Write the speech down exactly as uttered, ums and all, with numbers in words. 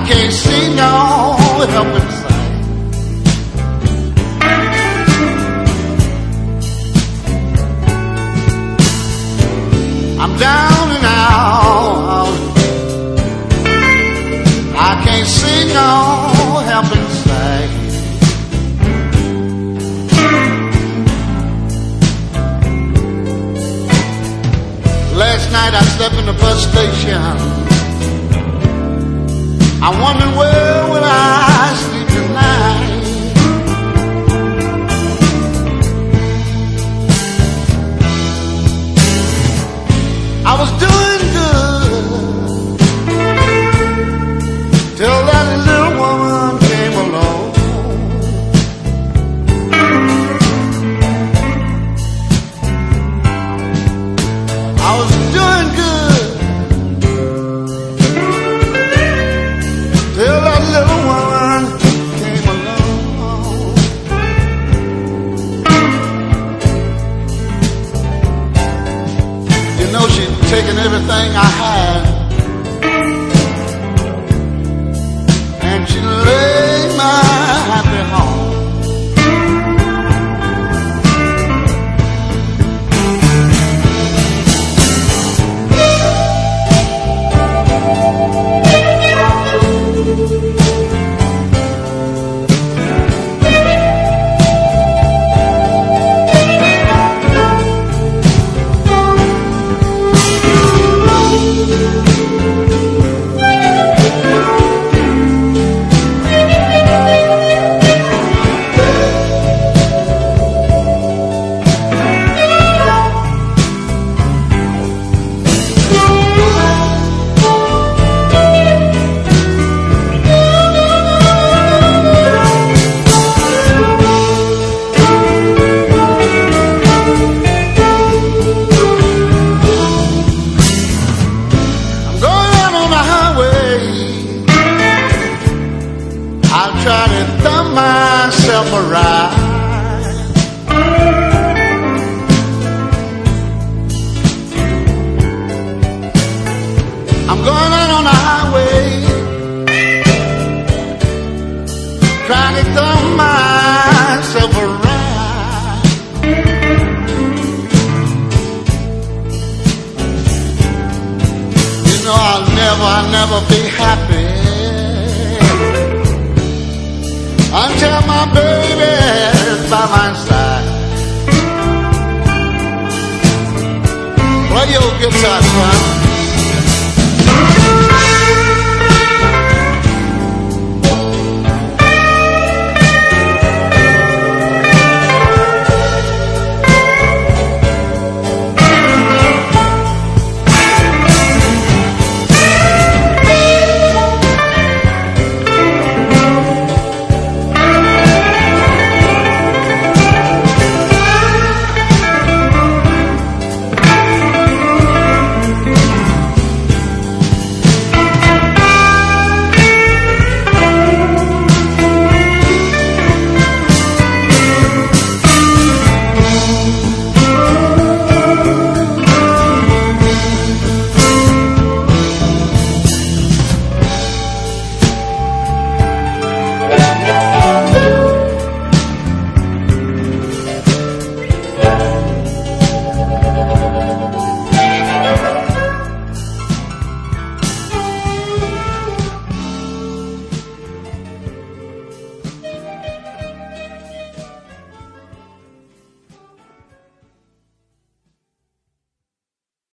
can't see no help in sight. I'm down and out. I can't see no help in sight. Last night I slept in the bus station. I wondered where would I sleep tonight. I was doing good till that little woman came along. I was doing good till that little woman came along. You know she'd taken everything I had, and she laid my happy home. I'll try to thumb myself a ride. I'm going out on the highway, trying to thumb myself a ride. You know I'll never, I'll never be happy until my baby's by my side. Play your guitar, son.